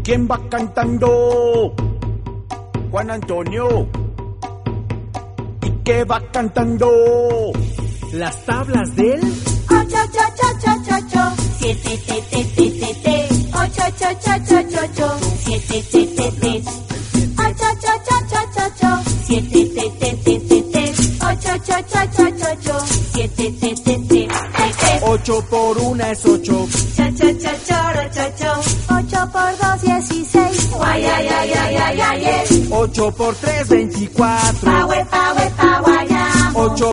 ¿Quién va cantando? Juan Antonio. ¿Y qué va cantando? Las tablas del 8, 8, 8, 8, 8, 7, te, te, te, te, te, 8, 8, 8, 8, 8, 7, te, te, te, 8, 8, 8, 8, 8, 7, te, te, te, te, te, 8, 8, 8, 8, 8, 7, te, te, te, te, 8 por 1 es 8. cha, cha, cha, choro, cho, cho, 8 por 2, 16, guay, ay, ay, ay, ay, ay, ay, 8 por 3, 24. pawe, pawe, pawe, 8